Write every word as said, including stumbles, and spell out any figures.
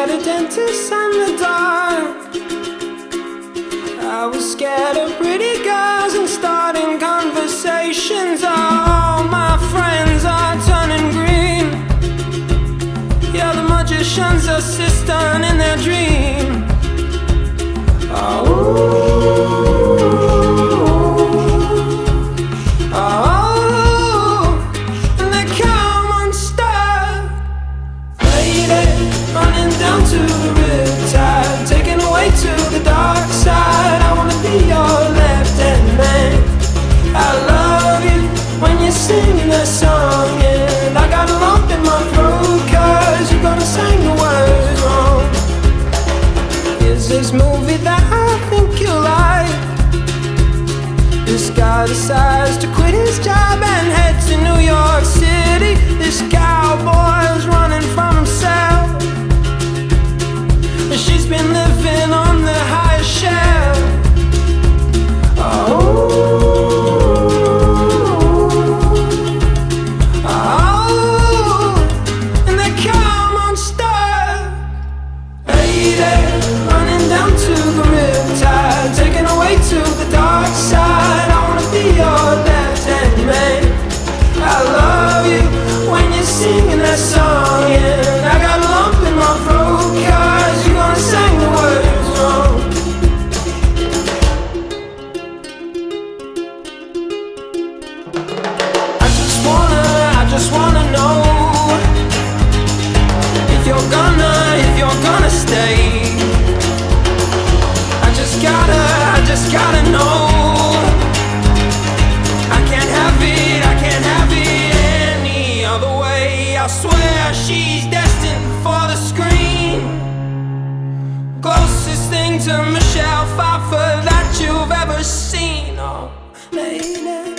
at a dentist in the dark. I was scared of pretty girls and starting conversations. All my friends are turning green. Yeah, the magician's assistant in their dream. Oh. To the riptide, taken away to the dark side. I wanna be your left-hand man. I love you when you're singing that song, and I got a lump in my throat 'cause you're gonna sing the words wrong. Here's this movie that I think you'll like. This guy decides to quit his job and head to New York City. This cowboy's running from himself. She's been living on the highest shelf. Oh, oh, and they come unstuck. Lady, running down to the riptide, taken away to the dark side. I wanna be your left-hand man. I love you when you're singing that song, and I got a lump in my throat 'cause you're gonna sing the words wrong. I just wanna, I just wanna know if you're gonna, if you're gonna stay. I just gotta, I just gotta know. I can't have it, I can't have it any other way. I swear she's destined for the screen. Closest thing to Michelle Pfeiffer that you've ever seen. Oh, lady.